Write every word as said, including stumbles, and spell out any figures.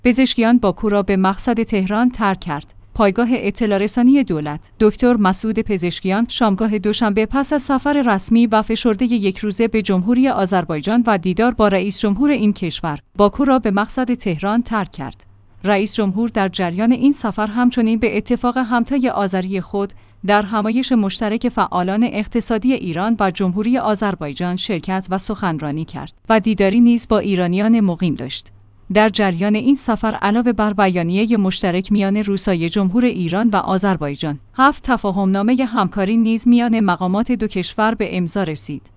پزشکیان باکو را به مقصد تهران ترک کرد. پایگاه اطلاع رسانی دولت. دکتر مسعود پزشکیان شامگاه دوشنبه پس از سفر رسمی و فشرده یک روزه به جمهوری آذربایجان و دیدار با رئیس جمهور این کشور، باکو را به مقصد تهران ترک کرد. رئیس جمهور در جریان این سفر همچنین به اتفاق همتای آذری خود در همایش مشترک فعالان اقتصادی ایران و جمهوری آذربایجان شرکت و سخنرانی کرد و دیداری نیز با ایرانیان مقیم داشت. در جریان این سفر علاوه بر بیانیه مشترک میان روسای جمهور ایران و آذربایجان، هفت تفاهمنامه همکاری نیز میان مقامات دو کشور به امضا رسید.